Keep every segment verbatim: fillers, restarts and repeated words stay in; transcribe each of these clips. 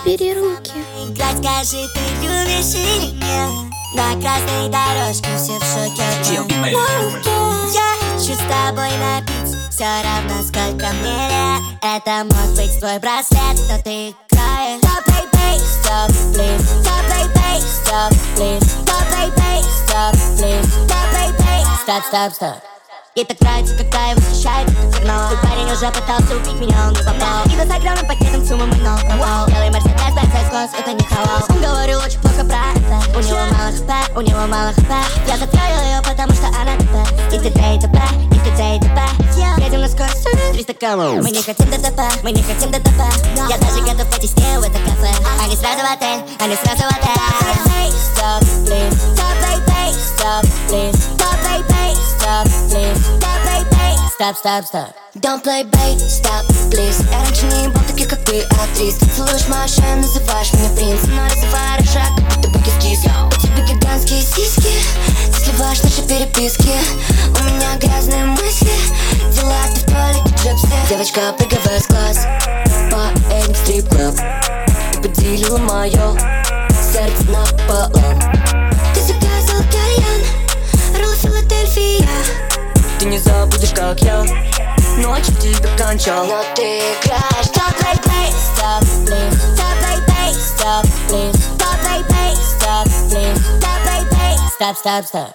убери руки. Играть, скажи, ты любишь или нет? На красной дорожке все в шоке от моей руки. Я хочу с тобой напиться, все равно сколько мне лет. Это мог быть твой браслет, но ты играешь. Stop, baby, stop, please. Stop, baby, stop, please. Stop, baby, stop, please. Stop, baby, stop, stop, stop. Ей так нравится, когда я восхищаюсь, как зерно. Твой парень уже пытался убить меня, он не попал. И за огромным пакетом суммы мой ноу. Белый Мерседес, Бенц, Класс, это не халал. Он говорил очень плохо про это. У него мало хп, у него мало хп. Я затроил ее, потому что она ТП. И т.д. и т.п, и т.д. и т.п. Едем на скорость триста километров. Мы не хотим ДТП, мы не хотим ДТП. Я даже готов пойти с ней в это кафе. Они сразу в отель, они сразу в отель. Stop, please. Stop, baby, stop, please. Stop, baby, stop, please. Stop, baby, stop, stop, stop. Don't play bait, stop, please. Я раньше не был таких, как ты, актриз. Целуешь мою шею, называешь меня принц. Но развиваешь шаг, как будто бы кис-кис. У тебя гигантские сиськи, ты сливаешь наши переписки. У меня грязные мысли, дела ты в туалете джипси. Девочка, прыгай с класс по этим стрип-клаб. Ты поделила мое сердце напополам. Ты заказал кальян, ролл Филадельфия. Ты не забудешь, как я ночь в тебе кончал. Но ты играешь. Stop, baby, stop, please. Stop, baby, stop, please. Stop, baby, stop, please. Stop, baby, stop, stop, stop.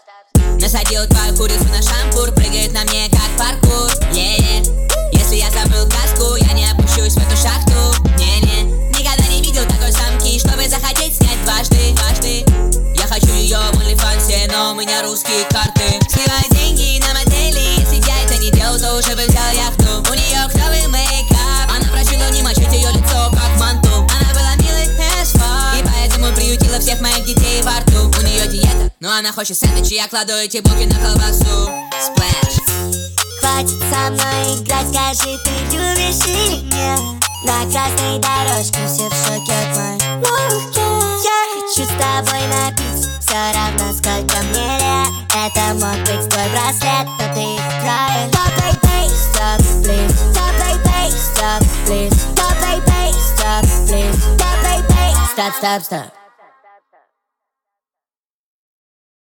Насадил твою курицу на шампур, прыгает на мне как паркур. Yeah, если я забыл каску, я не опущусь в эту шахту. Не-не, никогда не видел такой самки, чтобы захотеть снять дважды, дважды. Я хочу ее в OnlyFans, но у меня русские карты. Сливай деньги на модели, если я это не делал, то уже бы взял яхту. У нее клевый мейкап, она просила не мочить ее лицо как манту. Она была милой as fuck, и поэтому приютила всех моих детей во рту. У нее диета, но она хочет сэндвичи, я кладу эти булки на колбасу. Splash. Хватит со мной играть, скажи, ты любишь или нет? На красной дорожке все в шоке от моей руки. Я хочу с тобой напиться, все равно сколько мне лет. Это мог быть твой браслет, но ты играешь. Stop, baby, stop, please. Stop, baby, stop, please. Stop, baby, stop, please. Stop, baby, stop, stop, stop.